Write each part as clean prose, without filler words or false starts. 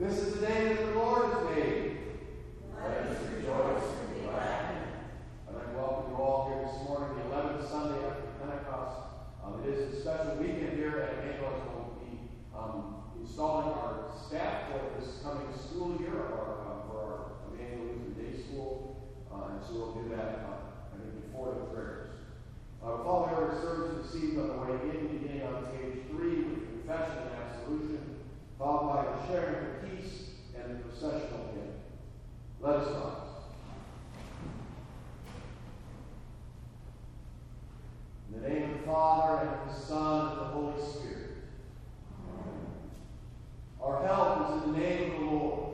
This is the day that the Lord has made. Let us rejoice and be glad. I'd like to welcome you all here this morning, the 11th Sunday after Pentecost. It is a special weekend here at Emmanuel. We'll be installing our staff for this coming school year for our Emmanuel Lutheran Day School. And so we'll do that, I think, before the prayers. We'll follow our service this evening on the way in, beginning on page 3 with confession and absolution, followed by the sharing of peace and the processional hymn. Let us rise. In the name of the Father, and of the Son, and of the Holy Spirit. Amen. Our help is in the name of the Lord.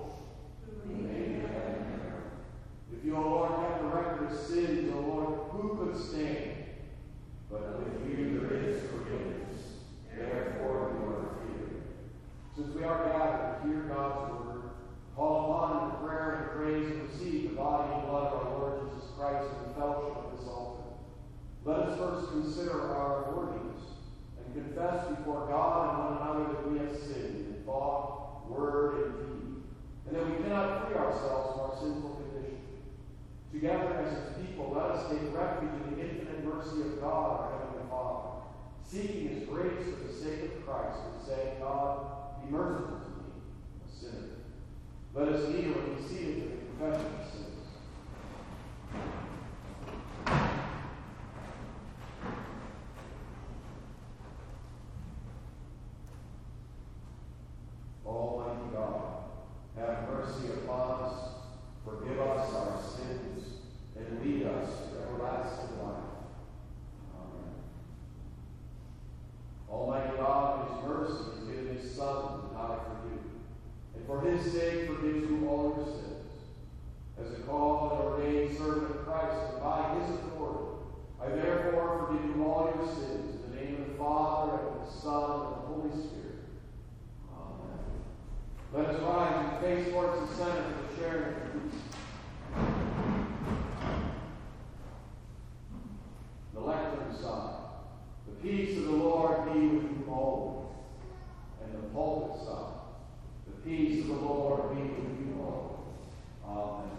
If you, O Lord, kept the record of sins, O Lord, who could stand? But with you there is forgiveness. Therefore we are feared. Since we are gathered to hear God's word, call upon Him in prayer and praise and receive the body and blood of our Lord Jesus Christ in the fellowship of this altar. Let us first consider our worthiness and confess before God and one another that we have sinned in thought, word, and deed, and that we cannot free ourselves from our sinful condition. Together as His people, let us take refuge in the infinite mercy of God, our Heavenly Father, seeking His grace for the sake of Christ, and saying, God, be merciful to me, a sinner. Let us kneel and be seated for the confession of sins. Almighty God, have mercy upon us, forgive us our sins, and lead us to everlasting life. Amen. Almighty God, in His mercy, has given His Son to die for you, and for His sake forgives you all your sins. As a called and ordained servant of Christ, and by His authority, I therefore forgive you all your sins, in the name of the Father, and of the Son, and of the Holy Spirit. Amen. Let us rise and face towards the center for the sharing of peace. The lectern side. The peace of the Lord be with you always. And the pulpit side. The peace of the Lord be with you always. Amen.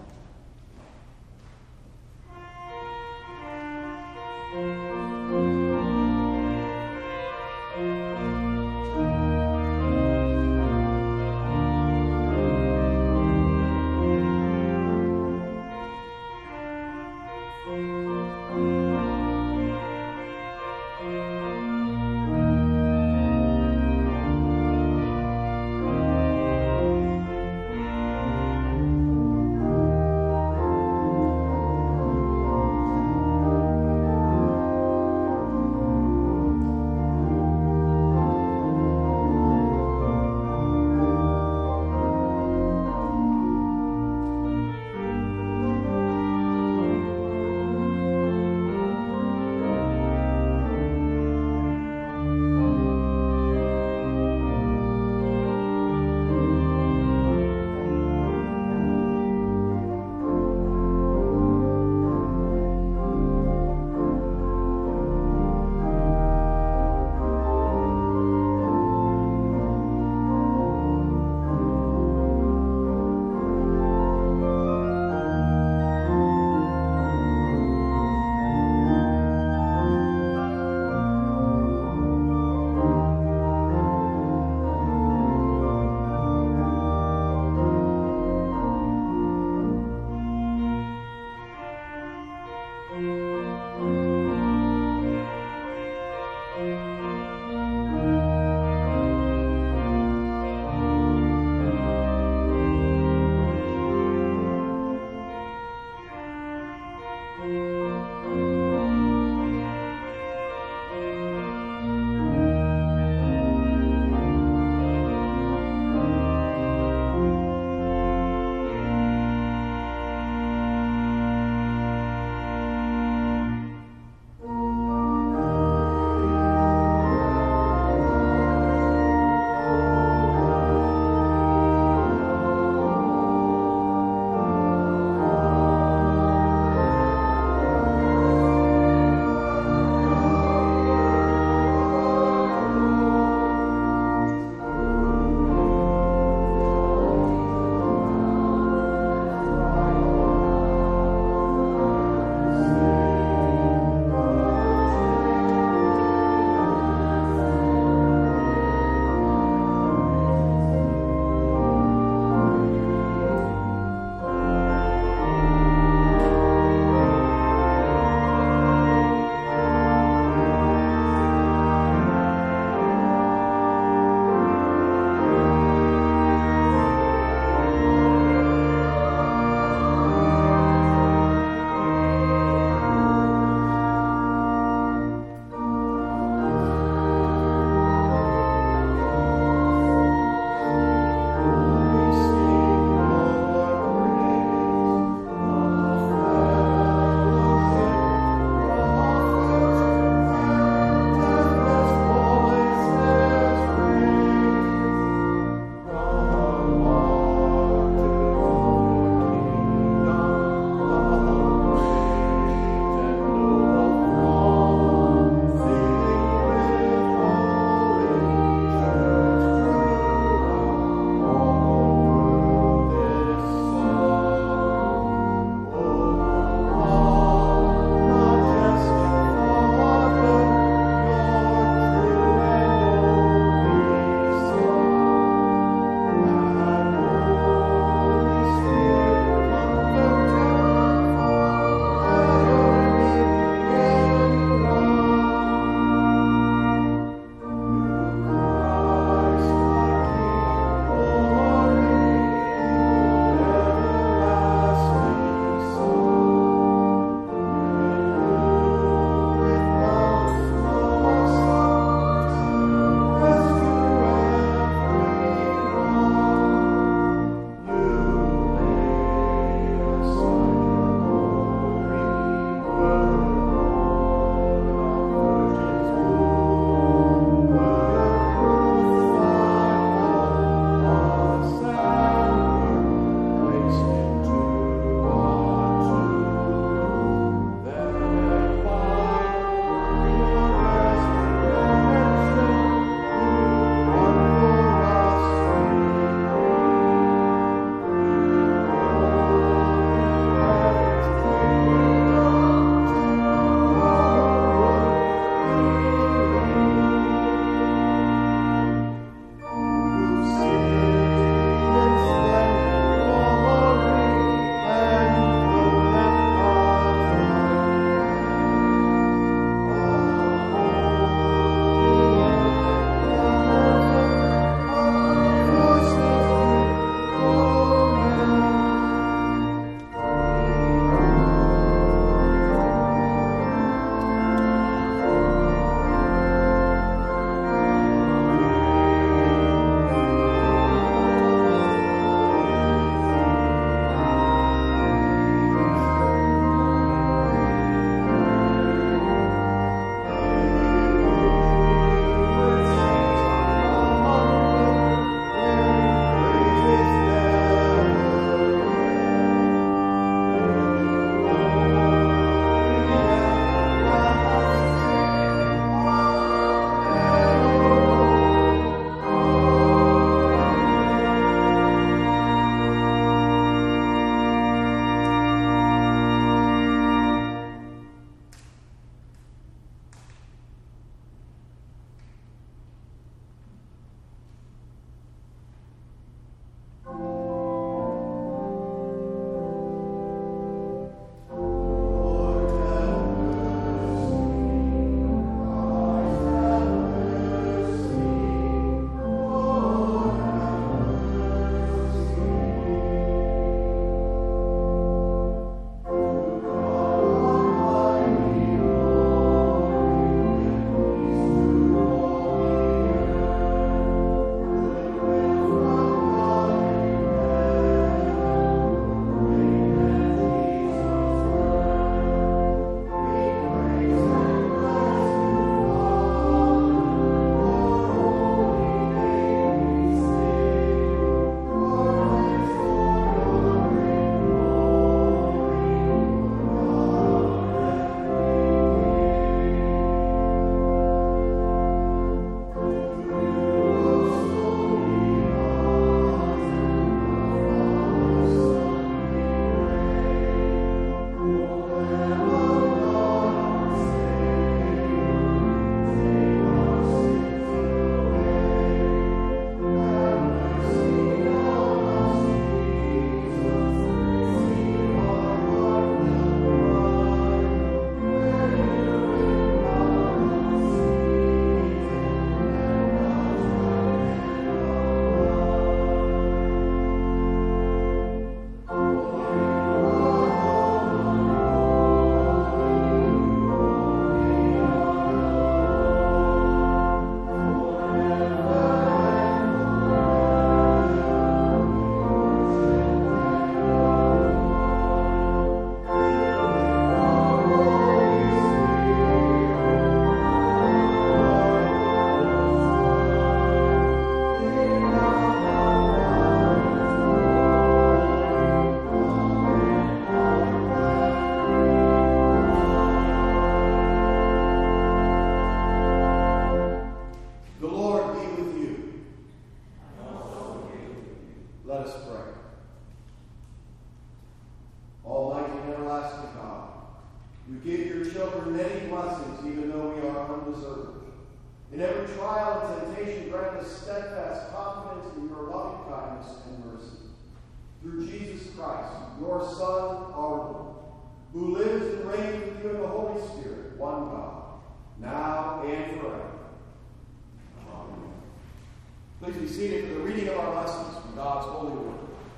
children many blessings, even though we are undeserving. In every trial and temptation, grant us steadfast confidence in your loving kindness and mercy. Through Jesus Christ, your Son, our Lord, who lives and reigns with you in the Holy Spirit, one God, now and forever. Amen. Please be seated for the reading of our lessons from God's holy word.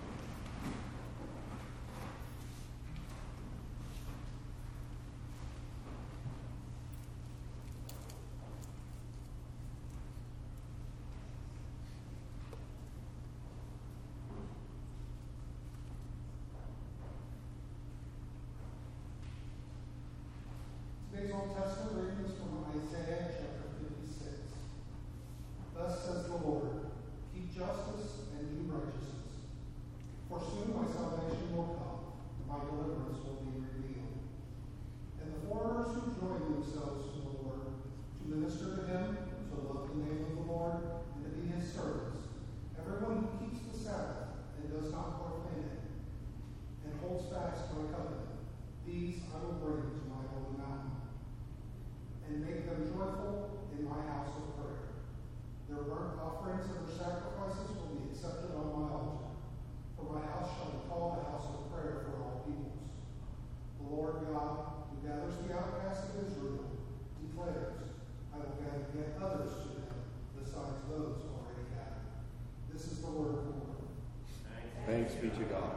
Today's Old Testament reading is from Isaiah chapter 56. Thus says the Lord, keep justice and do righteousness. For soon my salvation will come, and my deliverance will be revealed. And the foreigners who join themselves to the Lord, to minister to him, to love the name of the Lord, and to be his servants, everyone who keeps the Sabbath and does not profane it, and holds fast my covenant, these I will bring to my holy mountain, and make them joyful in my house of prayer. Their burnt offerings and their sacrifices will be accepted on my altar, for my house shall be called a house of prayer for all peoples. The Lord God, who gathers the outcasts of Israel, declares, I will gather yet others to them, besides those already gathered. This is the word of the Lord. Thanks be to God.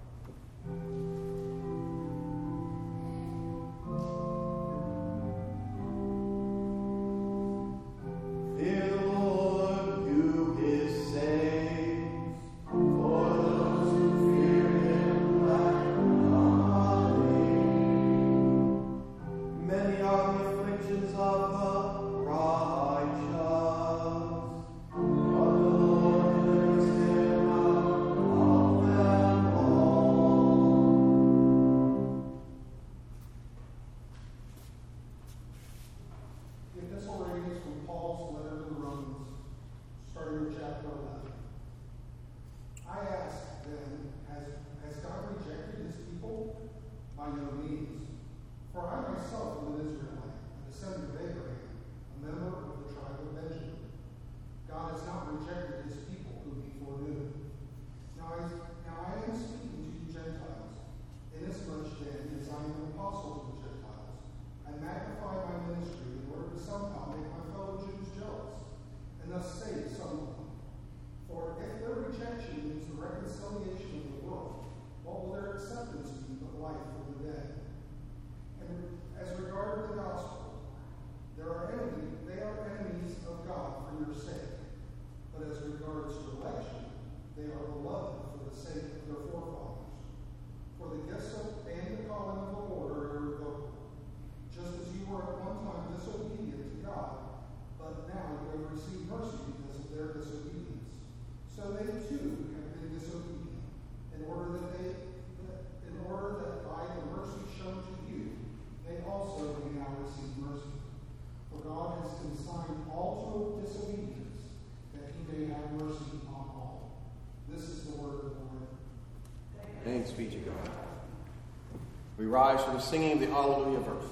Thanks be to God. We rise for the singing of the Hallelujah verse.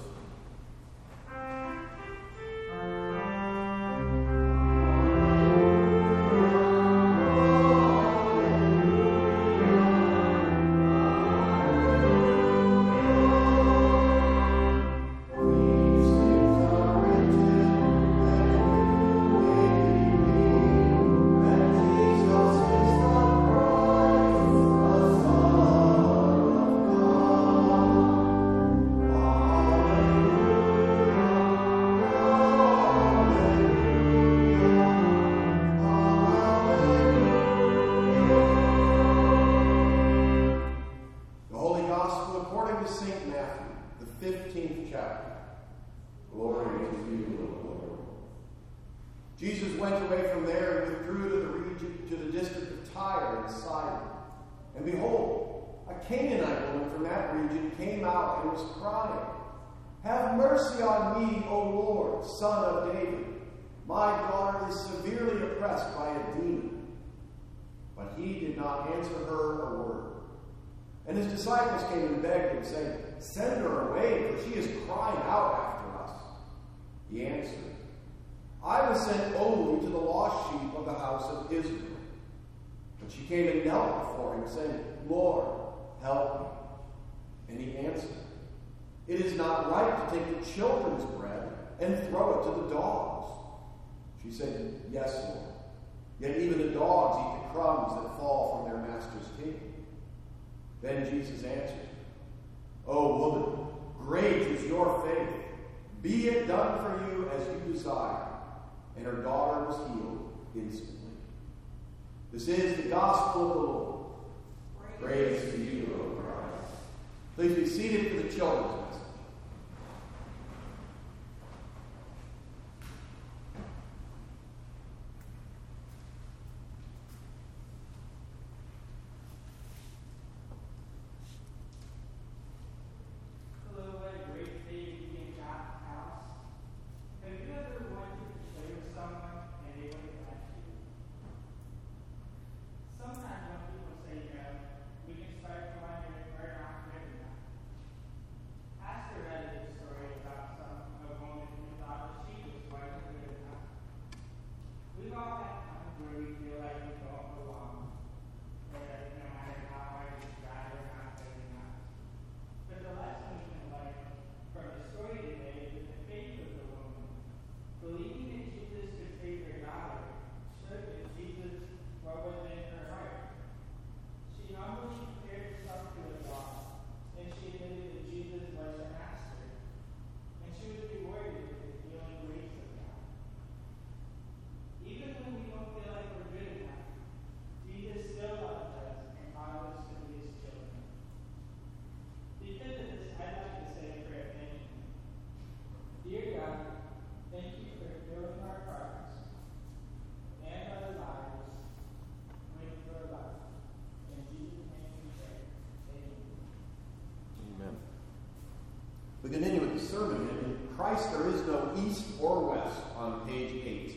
Jesus went away from there and withdrew to the district of Tyre and Sidon. And behold, a Canaanite woman from that region came out and was crying, "Have mercy on me, O Lord, Son of David. My daughter is severely oppressed by a demon." But he did not answer her a word. And his disciples came and begged him, saying, "Send her away, for she is crying out He answered, I was sent only to the lost sheep of the house of Israel. But she came and knelt before him, saying, Lord, help me. And he answered, It is not right to take the children's bread and throw it to the dogs. She said, Yes, Lord. Yet even the dogs eat the crumbs that fall from their master's table. Then Jesus answered, O woman, great is your faith. Be it done for you as you desire. And her daughter was healed instantly. This is the gospel of the Lord. Praise to you, O Christ. Please be seated for the children's message. We continue with the sermon. In Christ there is no east or west on page 8.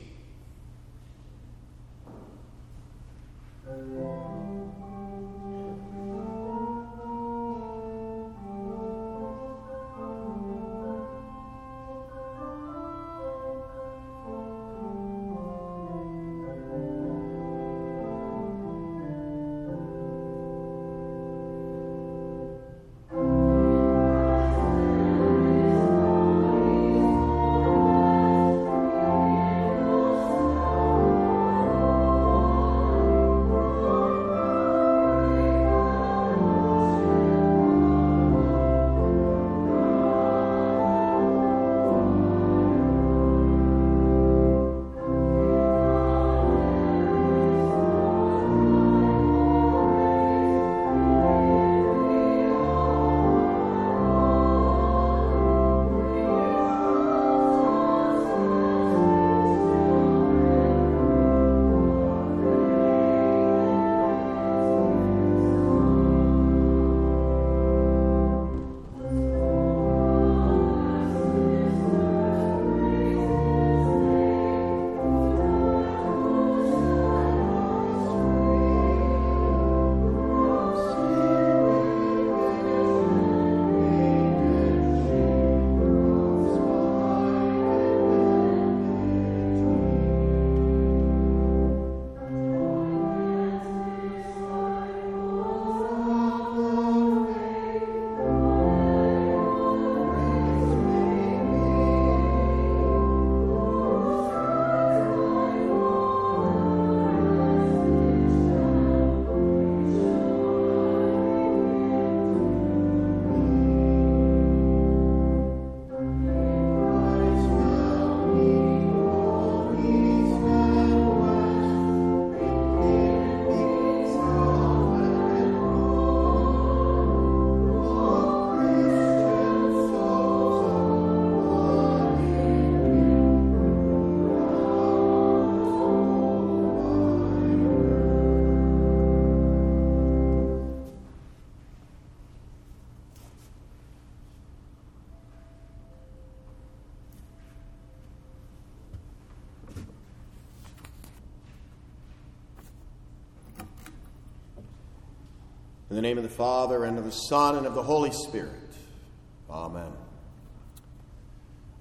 In the name of the Father, and of the Son, and of the Holy Spirit. Amen.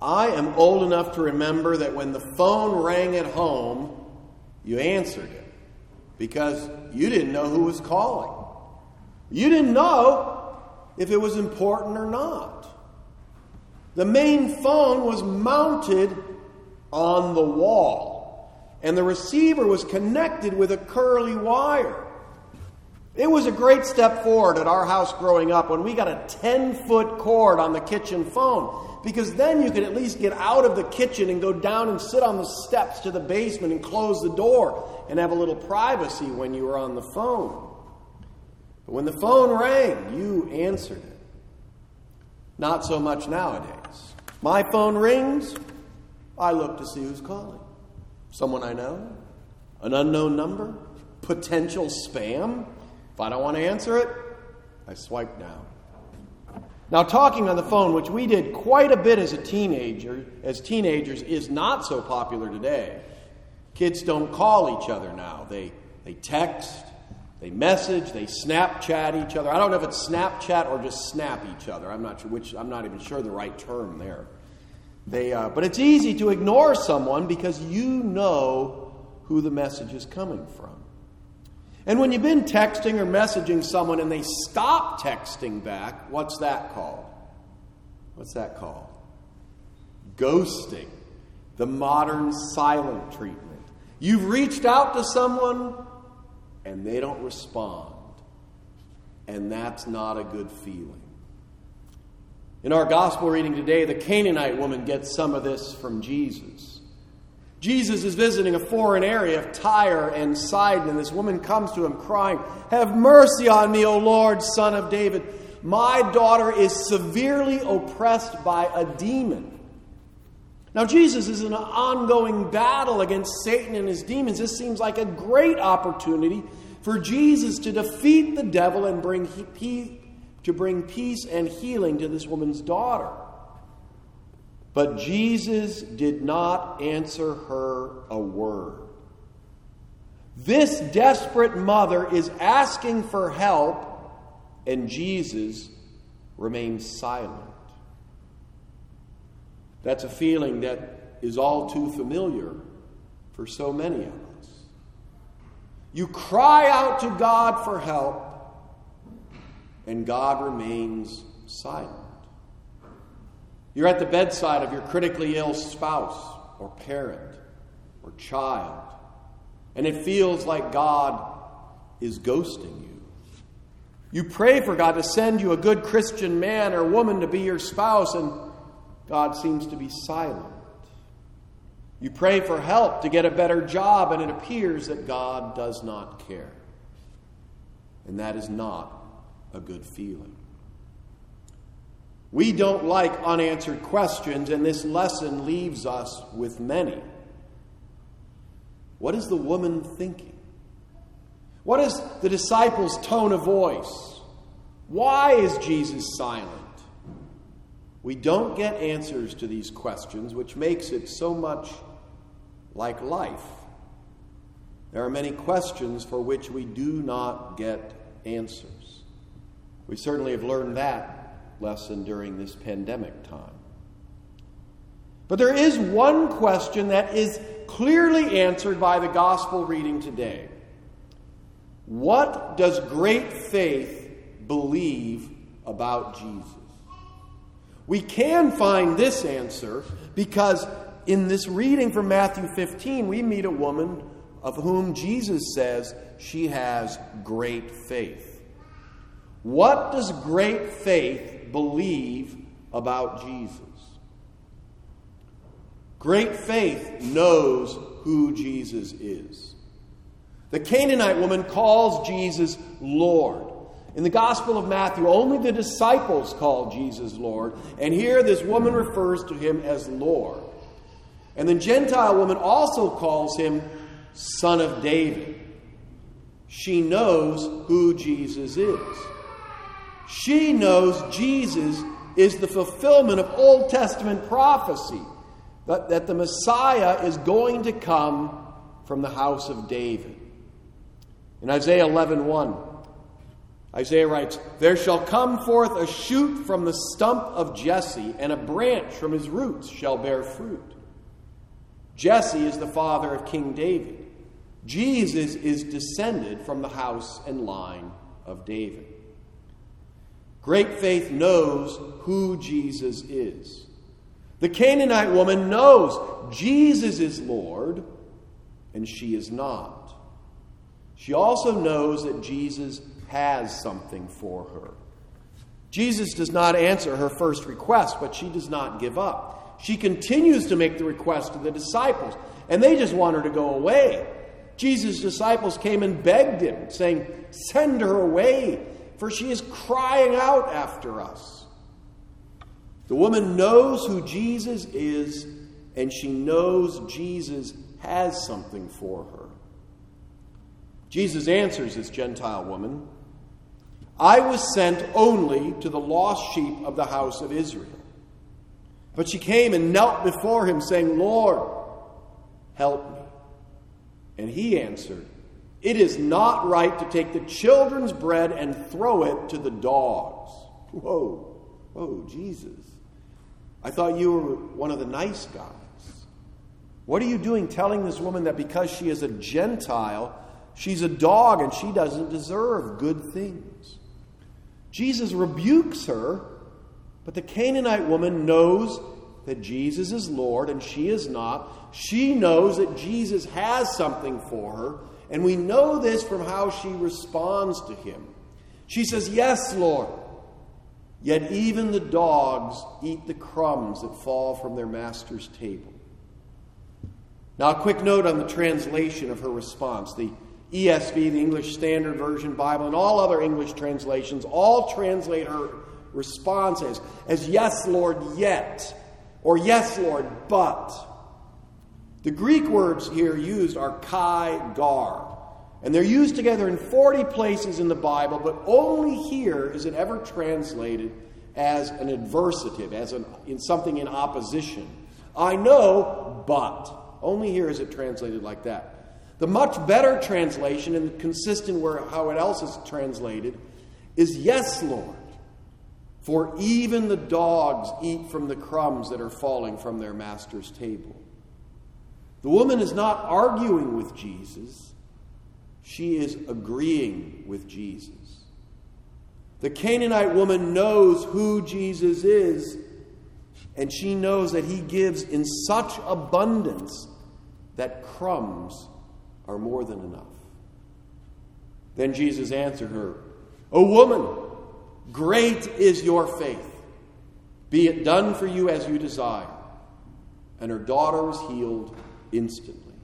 I am old enough to remember that when the phone rang at home, you answered it because you didn't know who was calling. You didn't know if it was important or not. The main phone was mounted on the wall, and the receiver was connected with a curly wire. It was a great step forward at our house growing up when we got a 10-foot cord on the kitchen phone, because then you could at least get out of the kitchen and go down and sit on the steps to the basement and close the door and have a little privacy when you were on the phone. But when the phone rang, you answered it. Not so much nowadays. My phone rings, I look to see who's calling. Someone I know? An unknown number? Potential spam? If I don't want to answer it, I swipe down. Now, talking on the phone, which we did quite a bit as teenagers, is not so popular today. Kids don't call each other now. They text, they message, they Snapchat each other. I don't know if it's Snapchat or just snap each other. I'm not even sure the right term there. But it's easy to ignore someone because you know who the message is coming from. And when you've been texting or messaging someone and they stop texting back, what's that called? What's that called? Ghosting. The modern silent treatment. You've reached out to someone and they don't respond. And that's not a good feeling. In our gospel reading today, the Canaanite woman gets some of this from Jesus. Jesus is visiting a foreign area of Tyre and Sidon, and this woman comes to him crying, "Have mercy on me, O Lord, Son of David. My daughter is severely oppressed by a demon." Now, Jesus is in an ongoing battle against Satan and his demons. This seems like a great opportunity for Jesus to defeat the devil and bring peace and healing to this woman's daughter. But Jesus did not answer her a word. This desperate mother is asking for help, and Jesus remains silent. That's a feeling that is all too familiar for so many of us. You cry out to God for help, and God remains silent. You're at the bedside of your critically ill spouse or parent or child, and it feels like God is ghosting you. You pray for God to send you a good Christian man or woman to be your spouse, and God seems to be silent. You pray for help to get a better job, and it appears that God does not care. And that is not a good feeling. We don't like unanswered questions, and this lesson leaves us with many. What is the woman thinking? What is the disciples' tone of voice? Why is Jesus silent? We don't get answers to these questions, which makes it so much like life. There are many questions for which we do not get answers. We certainly have learned that lesson during this pandemic time. But there is one question that is clearly answered by the gospel reading today. What does great faith believe about Jesus? We can find this answer because in this reading from Matthew 15, we meet a woman of whom Jesus says she has great faith. What does great faith believe about Jesus? Great faith knows who Jesus is. The Canaanite woman calls Jesus Lord. In the Gospel of Matthew, only the disciples call Jesus Lord, and here this woman refers to him as Lord. And the Gentile woman also calls him Son of David. She knows who Jesus is. She knows Jesus is the fulfillment of Old Testament prophecy, that the Messiah is going to come from the house of David. In Isaiah 11:1, Isaiah writes, "There shall come forth a shoot from the stump of Jesse, and a branch from his roots shall bear fruit." Jesse is the father of King David. Jesus is descended from the house and line of David. Great faith knows who Jesus is. The Canaanite woman knows Jesus is Lord, and she is not. She also knows that Jesus has something for her. Jesus does not answer her first request, but she does not give up. She continues to make the request to the disciples, and they just want her to go away. Jesus' disciples came and begged him, saying, "Send her away, for she is crying out after us." The woman knows who Jesus is, and she knows Jesus has something for her. Jesus answers this Gentile woman, "I was sent only to the lost sheep of the house of Israel." But she came and knelt before him, saying, "Lord, help me." And he answered, "It is not right to take the children's bread and throw it to the dogs." Whoa, Jesus. I thought you were one of the nice guys. What are you doing telling this woman that because she is a Gentile, she's a dog and she doesn't deserve good things? Jesus rebukes her, but the Canaanite woman knows that Jesus is Lord and she is not. She knows that Jesus has something for her, and we know this from how she responds to him. She says, "Yes, Lord. Yet even the dogs eat the crumbs that fall from their master's table." Now, a quick note on the translation of her response. The ESV, the English Standard Version Bible, and all other English translations all translate her response as "Yes, Lord, yet," or "Yes, Lord, but." The Greek words here used are kai, gar, and they're used together in 40 places in the Bible, but only here is it ever translated as an adversative, as in something in opposition. I know, but. Only here is it translated like that. The much better translation, and consistent with how it else is translated, is "Yes, Lord, for even the dogs eat from the crumbs that are falling from their master's table." The woman is not arguing with Jesus. She is agreeing with Jesus. The Canaanite woman knows who Jesus is, and she knows that he gives in such abundance that crumbs are more than enough. Then Jesus answered her, "O woman, great is your faith. Be it done for you as you desire." And her daughter was healed instantly.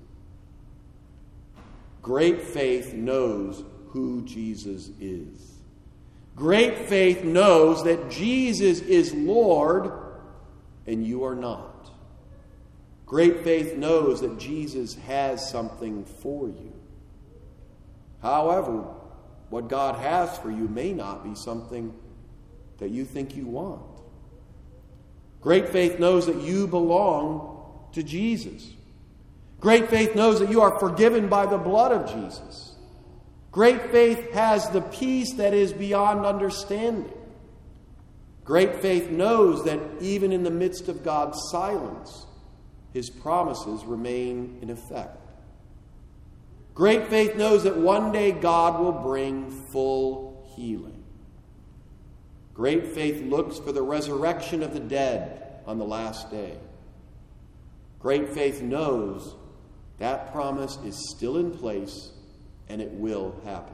Great faith knows who Jesus is. Great faith knows that Jesus is Lord and you are not. Great faith knows that Jesus has something for you. However, what God has for you may not be something that you think you want. Great faith knows that you belong to Jesus. Great faith knows that you are forgiven by the blood of Jesus. Great faith has the peace that is beyond understanding. Great faith knows that even in the midst of God's silence, his promises remain in effect. Great faith knows that one day God will bring full healing. Great faith looks for the resurrection of the dead on the last day. Great faith knows that promise is still in place and it will happen.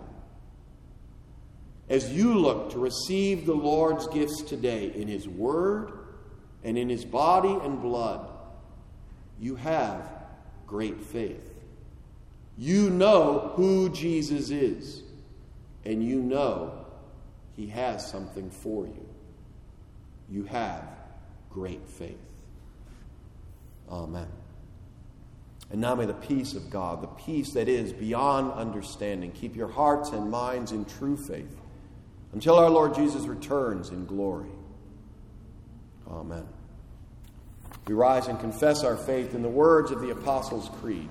As you look to receive the Lord's gifts today in his word and in his body and blood, you have great faith. You know who Jesus is, and you know he has something for you. You have great faith. Amen. And now may the peace of God, the peace that is beyond understanding, keep your hearts and minds in true faith until our Lord Jesus returns in glory. Amen. We rise and confess our faith in the words of the Apostles' Creed.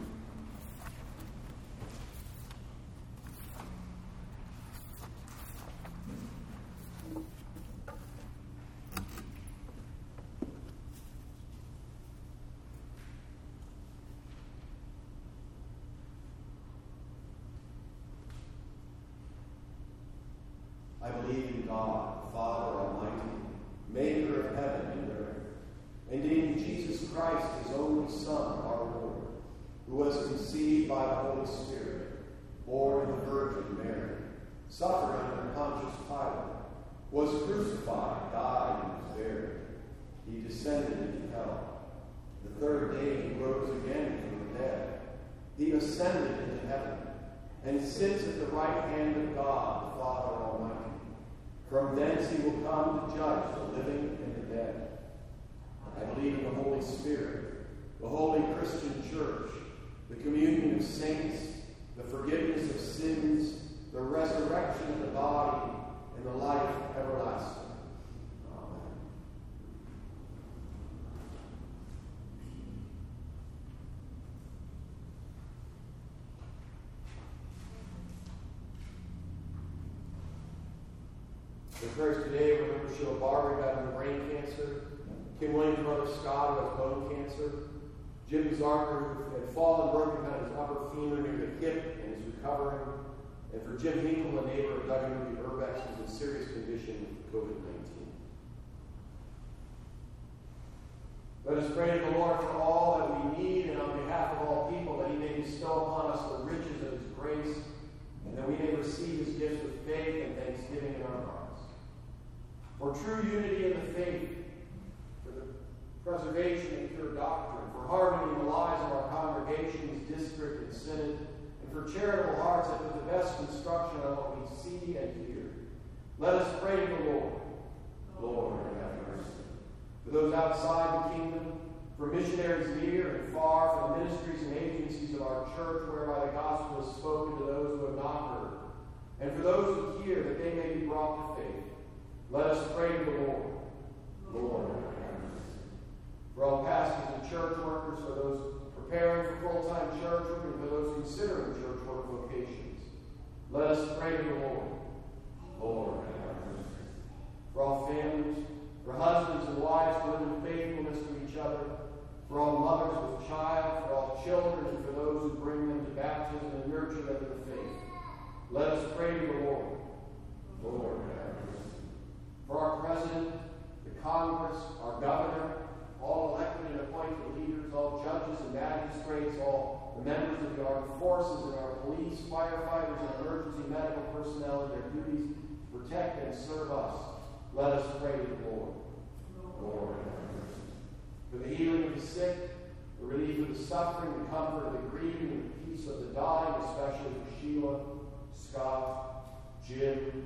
in God, the Father Almighty, maker of heaven and earth, and in Jesus Christ, his only Son, our Lord, who was conceived by the Holy Spirit, born of the Virgin Mary, suffered under Pontius Pilate, was crucified, died, and was buried. He descended into hell. The third day he rose again from the dead. He ascended into heaven, and sits at the right hand of God, the Father Almighty. From thence he will come to judge the living and the dead. I believe in the Holy Spirit, the holy Christian church, the communion of saints, the forgiveness of sins, the resurrection of the body, and the life everlasting. Amen. The prayers today remember Sheila Barbary battling brain cancer, Kim Williams' brother Scott, who has bone cancer, Jim Zarker, who had fallen broken down his upper femur near the hip and is recovering, and for Jim Hinkle, a neighbor of Doug and Ruby Urbex, who's in serious condition with COVID-19. Let us pray to the Lord for all that we need, and on behalf of all people, that he may bestow upon us the riches of his grace, and that we may receive his gifts with faith and thanksgiving in our hearts. For true unity in the faith, for the preservation and pure doctrine, for harmony in the lives of our congregations, district, and synod, and for charitable hearts that put the best construction on what we see and hear. Let us pray to the Lord. Lord, have mercy. For those outside the kingdom, for missionaries near and far, for the ministries and agencies of our church, whereby the gospel is spoken to those who have not heard, and for those who hear, that they may be brought to faith. Let us pray to the Lord. Lord, have mercy. For all pastors and church workers, for those preparing for full-time church work, and for those considering church work vocations, let us pray to the Lord. Lord, have mercy. For all families, for husbands and wives who live in faithfulness to each other, for all mothers with child, for all children, and for those who bring them to baptism and nurture them in the faith, let us pray to the Lord. Lord, have mercy. For our president, the Congress, our governor, all elected and appointed leaders, all judges and magistrates, all the members of the armed forces and our police, firefighters, and emergency medical personnel in their duties to protect and serve us, let us pray to the Lord. Lord, have mercy. For the healing of the sick, the relief of the suffering, the comfort of the grieving, and the peace of the dying, especially for Sheila, Scott, Jim,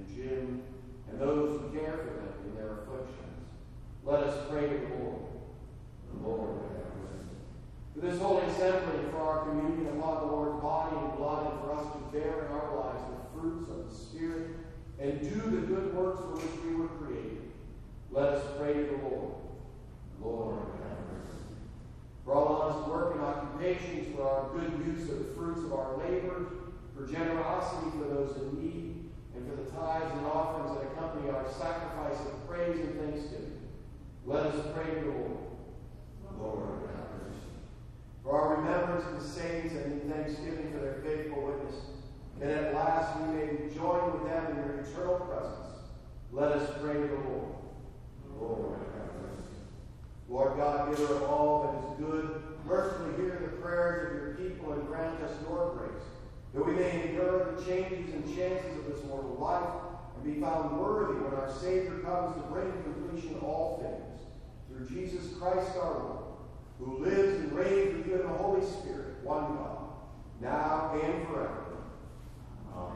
and those who care for them in their afflictions. Let us pray to the Lord. Lord, have mercy. For this holy assembly, and for our communion upon the Lord's body and blood, and for us to bear in our lives the fruits of the Spirit, and do the good works for which we were created, let us pray to the Lord. Lord, have mercy. For all honest work and occupations, for our good use of the fruits of our labor, for generosity for those in need, and for the tithes and offerings that accompany our sacrifice of praise and thanksgiving, let us pray to the Lord. Lord, have mercy. For our remembrance of the saints and in thanksgiving for their faithful witness, and at last we may join with them in your eternal presence, let us pray to the Lord. Lord, have mercy. Lord God, giver of all that is good, mercifully hear the prayers of your people and grant us your grace, that we may endure the changes and chances of this mortal life and be found worthy when our Savior comes to bring to completion all things. Through Jesus Christ our Lord, who lives and reigns with you in the Holy Spirit, one God, now and forever. Amen.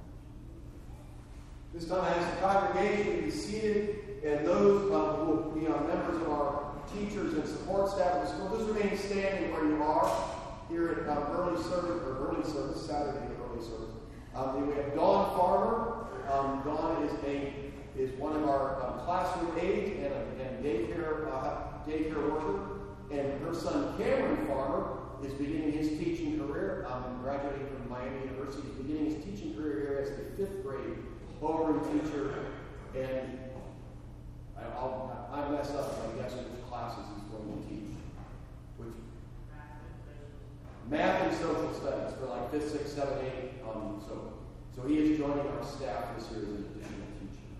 This time I ask the congregation to be seated, and those who will be members of our teachers and support staff of the school, just remain standing where you are here at early service, Saturday early service. We have Dawn Farmer. Dawn is one of our classroom aides and daycare worker, and her son Cameron Farmer is beginning his teaching career. Graduating from Miami University, he's beginning his teaching career here as the 5th grade homeroom teacher, and I messed up by guessing which classes he's going to teach. Which math and social studies for like 5th, 6th, 7th, 8th. So he is joining our staff this year as an additional teacher.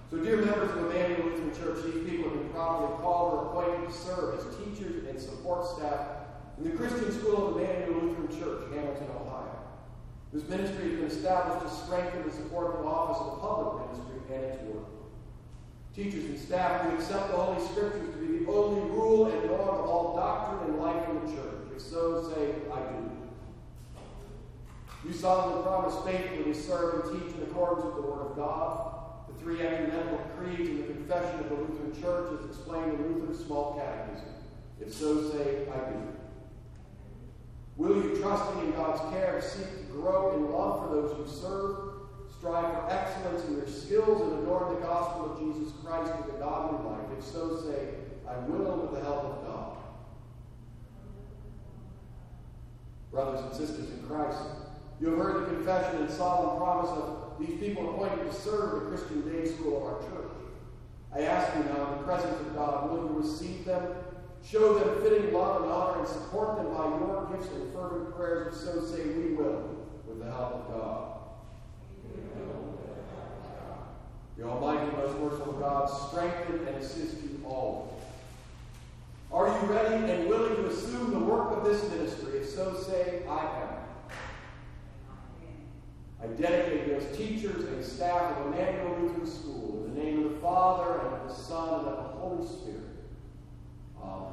So, dear members of Emmanuel Lutheran Church, these people have been properly called or appointed to serve as teachers and support staff in the Christian School of Emmanuel Lutheran Church, Hamilton, Ohio. This ministry has been established to strengthen and support the office of the public ministry and its work. Teachers and staff who accept the Holy Scriptures to be the only rule and norm of all doctrine and life in the church. If so, say, I do. You solemnly promise faithfully to serve and teach in accordance with the Word of God, the three ecumenical creeds and the confession of the Lutheran Church as explained in Luther's Small Catechism. If so, say, I do. Will you, trusting in God's care, seek to grow in love for those you serve, strive for excellence in their skills, and adorn the gospel of Jesus Christ with a godly life? If so, say, I will with the help of God. Brothers and sisters in Christ, you have heard the confession and solemn promise of these people appointed to serve the Christian day school of our church. I ask you now, in the presence of God, will you receive them, show them fitting love and honor, and support them by your gifts and fervent prayers? If so, say, we will, with the help of God. The Almighty, most merciful God, strengthen and assist you always. Are you ready and willing to assume the work of this ministry? If so, say, I am. I dedicate you as teachers and staff of Emmanuel Lutheran School in the name of the Father, and of the Son, and of the Holy Spirit. Amen.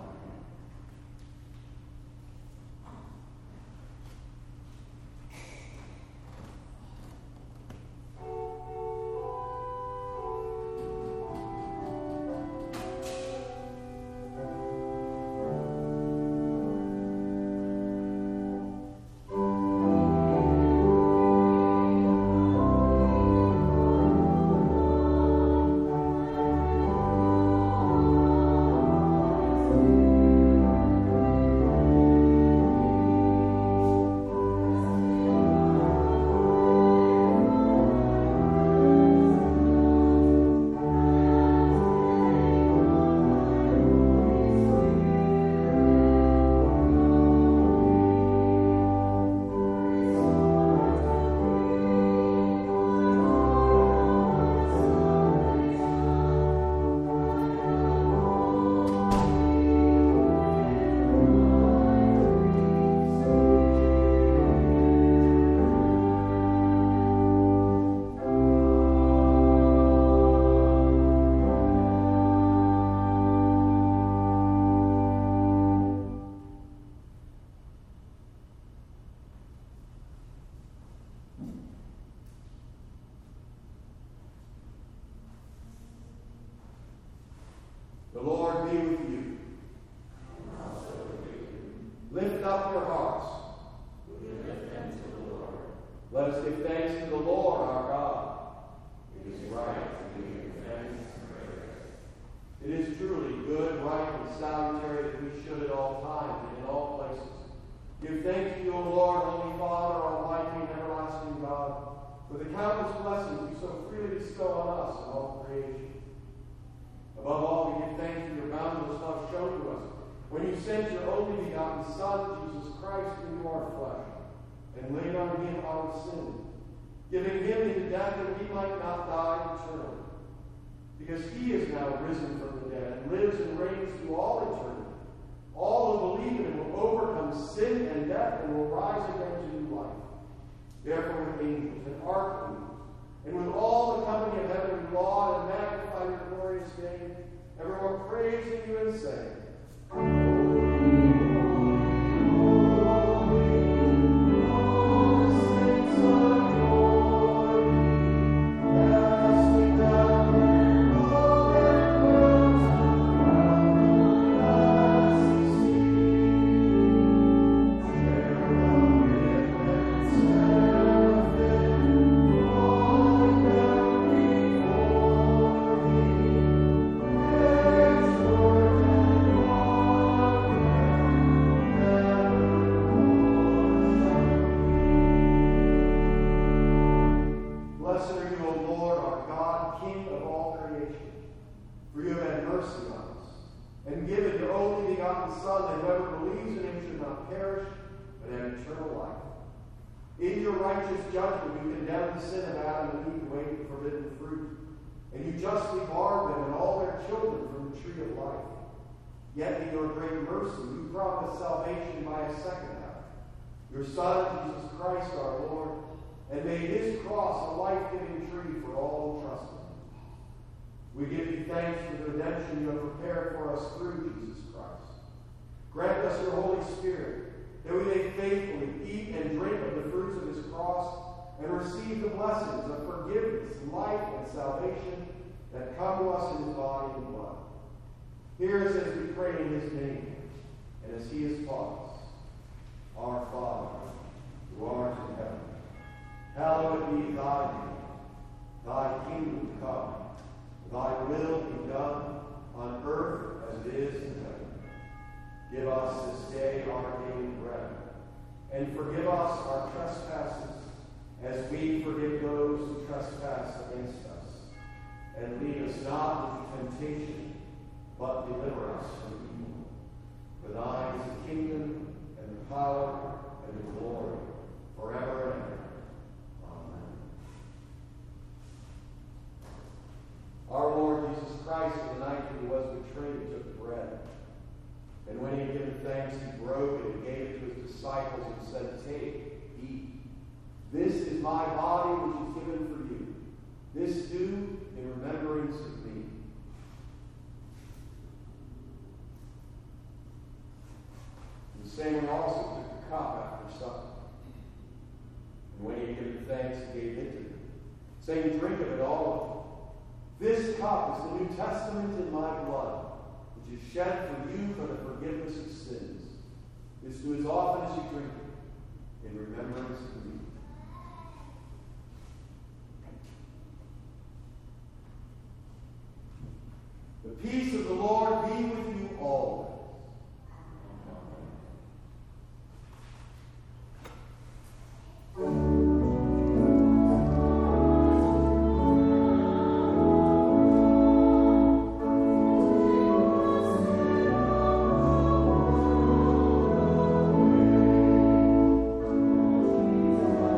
The Lord be with you. And also with you. Lift up your hearts. We lift them to the Lord. Let us give thanks to the Lord our God. It is right to give thanks and praise. It is truly good, right, and salutary that we should at all times and in all places give thanks to you, O Lord, Holy Father, Almighty and everlasting God, for the countless blessings you so freely bestow on us and all creation. Above all, we give thanks for your boundless love shown to us when you sent your only begotten Son, Jesus Christ, into our flesh, and laid on him our sin, giving him into death that we might not die eternally. Because he is now risen from the dead and lives and reigns through all eternity. All who believe in him will overcome sin and death and will rise again to new life. Therefore, with angels and archangels, and with all the company of heaven, we laud and magnify your glorious name, evermore praising you and saying, and you justly barred them and all their children from the tree of life. Yet in your great mercy, you promised salvation by a second act, your Son, Jesus Christ our Lord, and made his cross a life-giving tree for all who trust him. We give you thanks for the redemption you have prepared for us through Jesus Christ. Grant us your Holy Spirit, that we may faithfully eat and drink of the fruits of his cross and receive the blessings of forgiveness, life, and salvation that come to us in his body and blood. Hear us as we pray in his name, and as he has taught us. Our Father, who art in heaven, hallowed be thy name. Thy kingdom come, thy will be done on earth as it is in heaven. Give us this day our daily bread, and forgive us our trespasses, as we forgive those who trespass against us. And lead us not into temptation, but deliver us from evil. For thine is the kingdom, and the power, and the glory, forever and ever. Amen. Our Lord Jesus Christ, on the night that he was betrayed, took bread. And when he had given thanks, he broke it and gave it to his disciples and said, "Take, eat. This is my body which is given for you. This do in remembrance of me." In the same way also took the cup after supper. And when he had given thanks, he gave it to them, saying, "Drink of it, all of you. This cup is the New Testament in my blood, which is shed for you for the forgiveness of sins. This do as often as you drink it in remembrance of me." The peace of the Lord be with you always. Amen.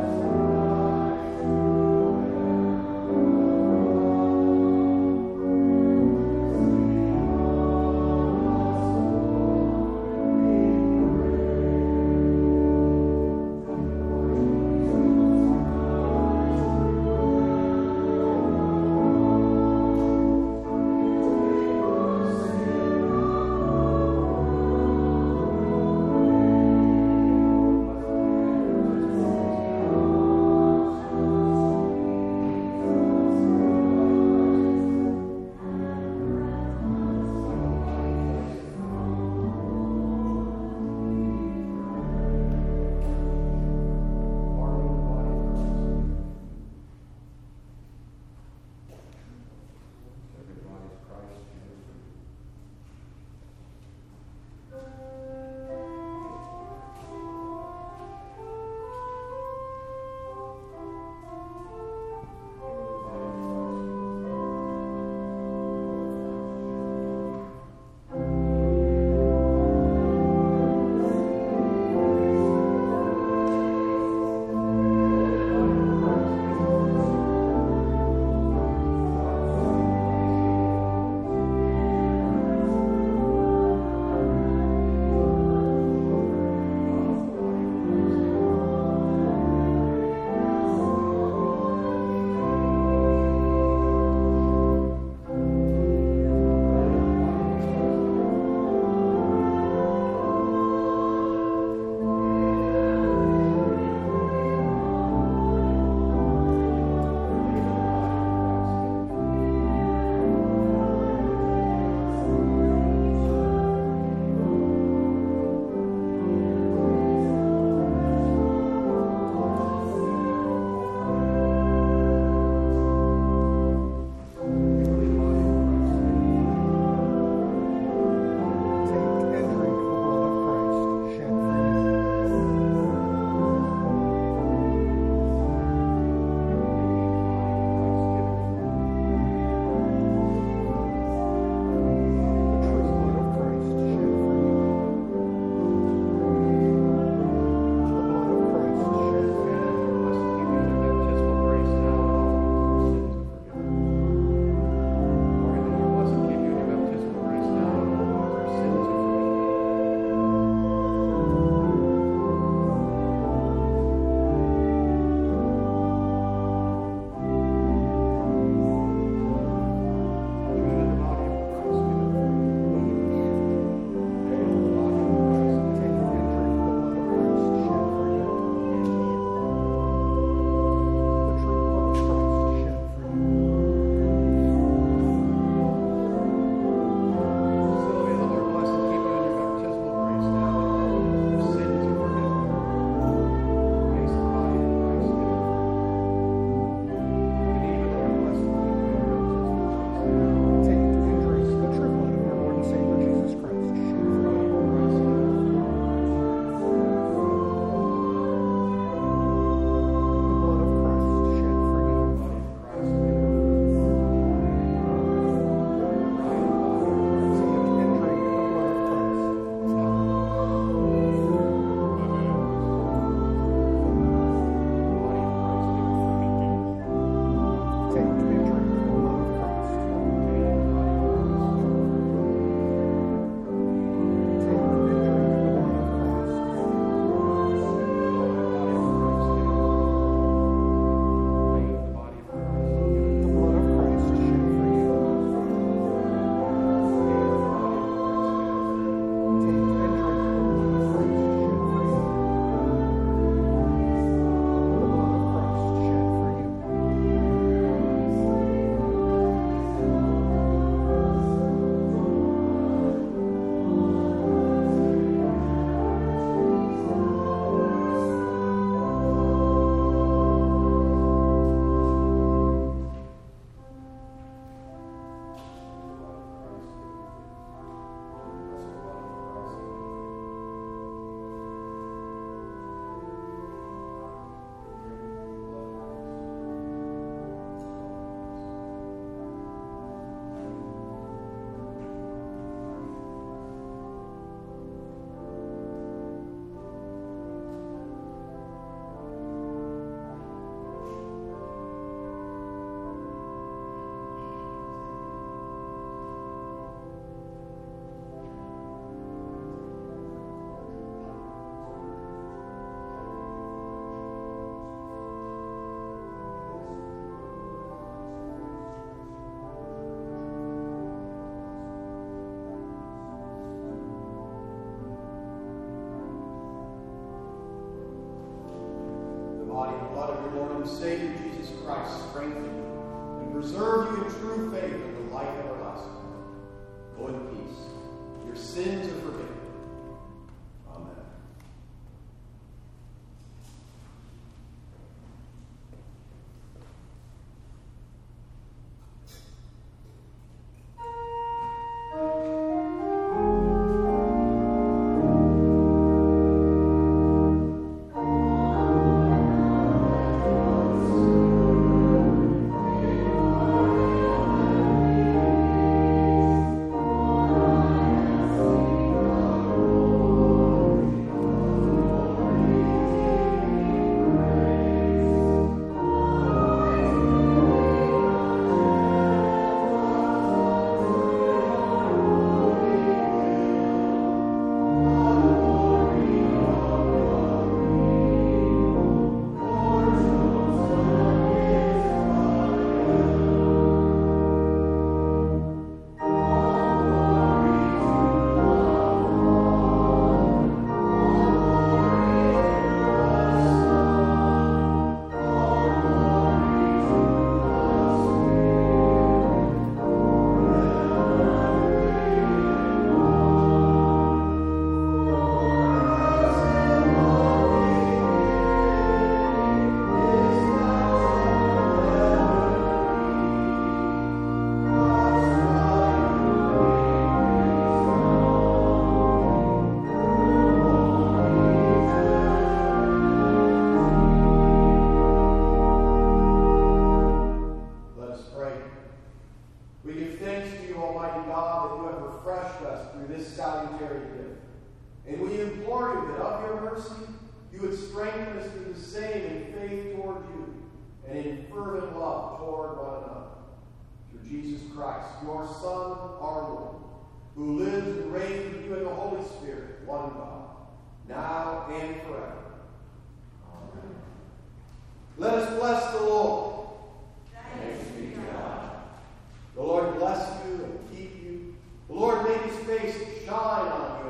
body and blood of your Lord and Savior Jesus Christ strengthen you and preserve you in true faith and the life everlasting. Go in peace. Your sins are forgiven. Amen. Let us bless the Lord. Thanks be to God. The Lord bless you and keep you. The Lord make his face to shine on you